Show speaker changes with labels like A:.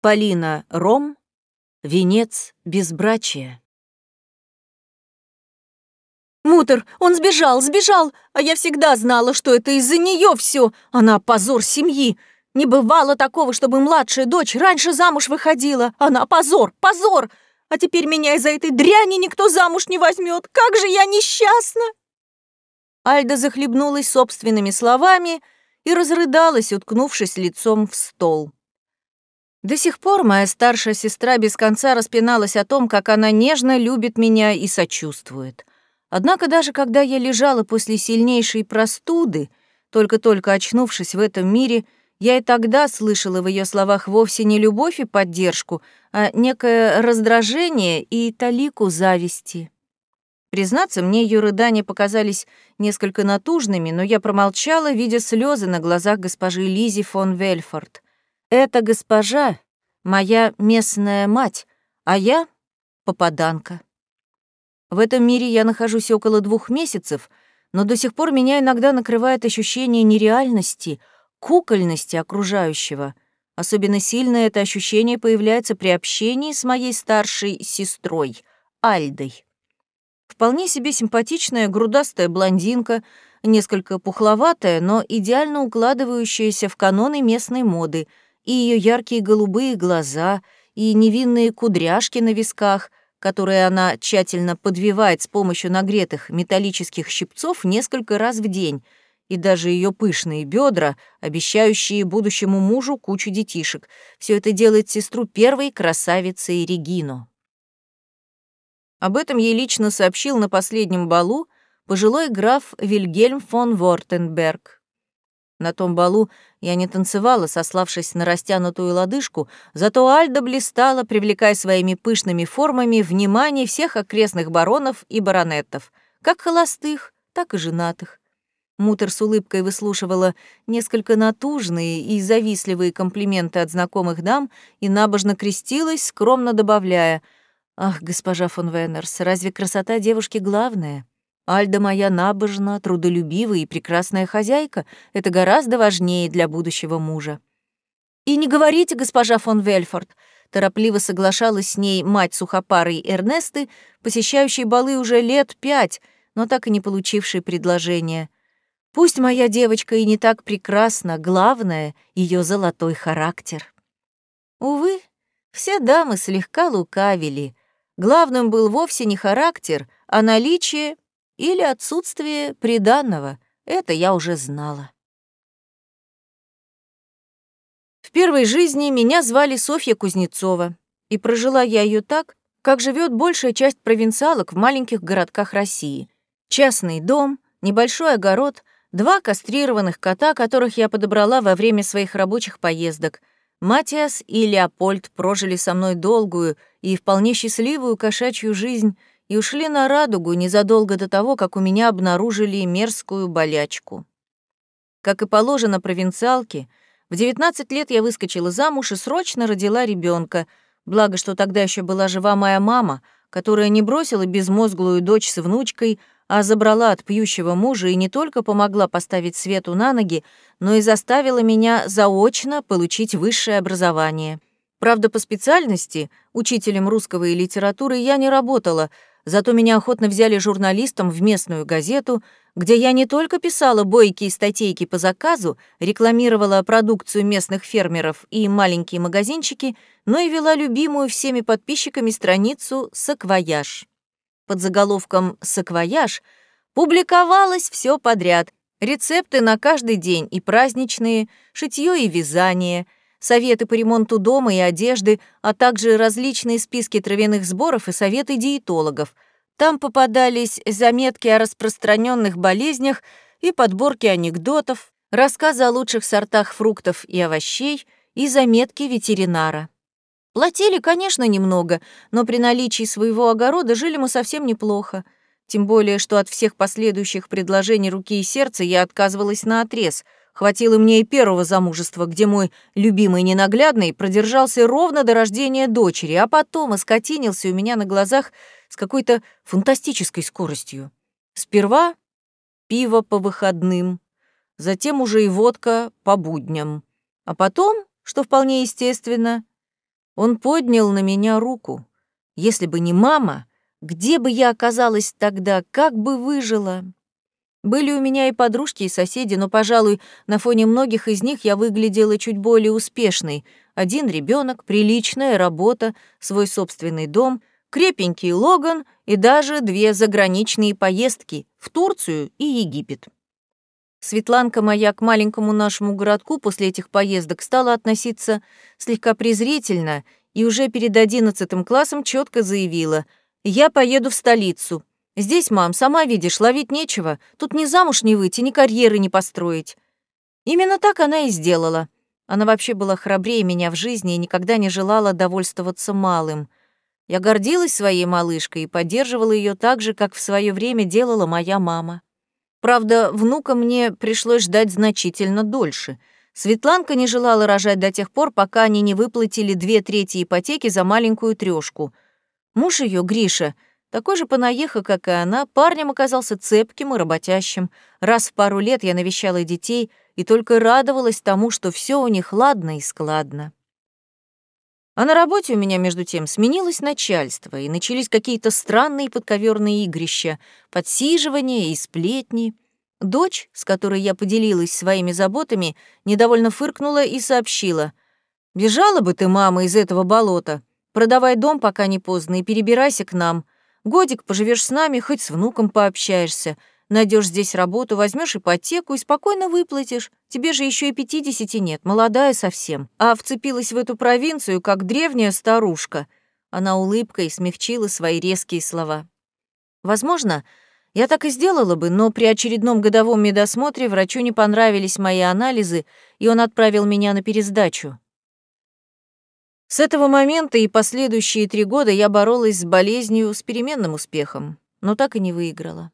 A: Полина Ром. Венец безбрачия.
B: Мутер, он сбежал, а я всегда знала, что это из-за нее все. Она позор семьи. Не бывало такого, чтобы младшая дочь раньше замуж выходила. Она позор. А теперь меня из-за этой дряни никто замуж не возьмет. Как же я несчастна!»
A: Альда захлебнулась собственными словами и разрыдалась, уткнувшись лицом в стол. До сих пор моя старшая сестра без конца распиналась о том, как она нежно любит меня и сочувствует. Однако даже когда я лежала после сильнейшей простуды, только-только очнувшись в этом мире, я и тогда слышала в ее словах вовсе не любовь и поддержку, а некое раздражение и талику зависти. Признаться, мне ее рыдания показались несколько натужными, но я промолчала, видя слезы на глазах госпожи Лизи фон Вельфорд. Эта госпожа — моя местная мать, а я — попаданка. В этом мире я нахожусь около 2 месяцев, но до сих пор меня иногда накрывает ощущение нереальности, кукольности окружающего. Особенно сильно это ощущение появляется при общении с моей старшей сестрой, Альдой. Вполне себе симпатичная грудастая блондинка, несколько пухловатая, но идеально укладывающаяся в каноны местной моды, и ее яркие голубые глаза, и невинные кудряшки на висках, которые она тщательно подвивает с помощью нагретых металлических щипцов несколько раз в день, и даже ее пышные бедра, обещающие будущему мужу кучу детишек. Все это делает сестру первой красавицей Регину. Об этом ей лично сообщил на последнем балу пожилой граф Вильгельм фон Вортенберг. На том балу я не танцевала, сославшись на растянутую лодыжку, зато Альда блистала, привлекая своими пышными формами внимание всех окрестных баронов и баронеттов, как холостых, так и женатых. Мутер с улыбкой выслушивала несколько натужные и завистливые комплименты от знакомых дам и набожно крестилась, скромно добавляя: «Ах, госпожа фон Венерс, разве красота девушки главная? Альда моя набожна, трудолюбивая и прекрасная хозяйка. Это гораздо важнее для будущего мужа». «И не говорите, госпожа фон Вельфорд», — торопливо соглашалась с ней мать сухопарой Эрнесты, посещающей балы уже лет 5, но так и не получившей предложения. «Пусть моя девочка и не так прекрасна, главное — ее золотой характер». Увы, все дамы слегка лукавили. Главным был вовсе не характер, а наличие или отсутствие приданого. Это я уже знала. В первой жизни меня звали Софья Кузнецова, и прожила я ее так, как живет большая часть провинциалок в маленьких городках России. Частный дом, небольшой огород, 2 кастрированных кота, которых я подобрала во время своих рабочих поездок. Матиас и Леопольд прожили со мной долгую и вполне счастливую кошачью жизнь и ушли на радугу незадолго до того, как у меня обнаружили мерзкую болячку. Как и положено провинциалке, в 19 лет я выскочила замуж и срочно родила ребенка, благо, что тогда еще была жива моя мама, которая не бросила безмозглую дочь с внучкой, а забрала от пьющего мужа и не только помогла поставить Свету на ноги, но и заставила меня заочно получить высшее образование. Правда, по специальности, учителем русского и литературы, я не работала, зато меня охотно взяли журналистом в местную газету, где я не только писала бойкие статейки по заказу, рекламировала продукцию местных фермеров и маленькие магазинчики, но и вела любимую всеми подписчиками страницу «Саквояж». Под заголовком «Саквояж» публиковалось все подряд: рецепты на каждый день и праздничные, шитьё и вязание, советы по ремонту дома и одежды, а также различные списки травяных сборов и советы диетологов. Там попадались заметки о распространенных болезнях и подборки анекдотов, рассказы о лучших сортах фруктов и овощей и заметки ветеринара. Платили, конечно, немного, но при наличии своего огорода жили мы совсем неплохо. Тем более, что от всех последующих предложений руки и сердца я отказывалась наотрез. Хватило мне и первого замужества, где мой любимый ненаглядный продержался ровно до рождения дочери, а потом оскотинился у меня на глазах с какой-то фантастической скоростью. Сперва пиво по выходным, затем уже и водка по будням. А потом, что вполне естественно, Он поднял на меня руку. Если бы не мама, где бы я оказалась тогда, как бы выжила? Были у меня и подружки, и соседи, но, пожалуй, на фоне многих из них я выглядела чуть более успешной. Один ребенок, приличная работа, свой собственный дом, крепенький Логан и даже 2 заграничные поездки в Турцию и Египет. Светланка моя к маленькому нашему городку после этих поездок стала относиться слегка презрительно и уже перед 11 классом четко заявила: «Я поеду в столицу. Здесь, мам, сама видишь, ловить нечего, тут ни замуж не выйти, ни карьеры не построить». Именно так она и сделала. Она вообще была храбрее меня в жизни и никогда не желала довольствоваться малым. Я гордилась своей малышкой и поддерживала ее так же, как в свое время делала моя мама. Правда, внука мне пришлось ждать значительно дольше. Светланка не желала рожать до тех пор, пока они не выплатили 2/3 ипотеки за маленькую трёшку. Муж ее, Гриша, такой же понаеха, как и она, парнем оказался цепким и работящим. Раз в пару лет я навещала детей и только радовалась тому, что все у них ладно и складно. А на работе у меня, между тем, сменилось начальство, и начались какие-то странные подковерные игрища, подсиживания и сплетни. Дочь, с которой я поделилась своими заботами, недовольно фыркнула и сообщила: «Бежала бы ты, мама, из этого болота. Продавай дом, пока не поздно, и перебирайся к нам. Годик поживешь с нами, хоть с внуком пообщаешься. Найдешь здесь работу, возьмешь ипотеку и спокойно выплатишь. Тебе же еще и 50 нет, молодая совсем. А вцепилась в эту провинцию, как древняя старушка». Она улыбкой смягчила свои резкие слова. Возможно, я так и сделала бы, но при очередном годовом медосмотре врачу не понравились мои анализы, и он отправил меня на пересдачу. С этого момента и последующие 3 года я боролась с болезнью с переменным успехом, но так и не выиграла.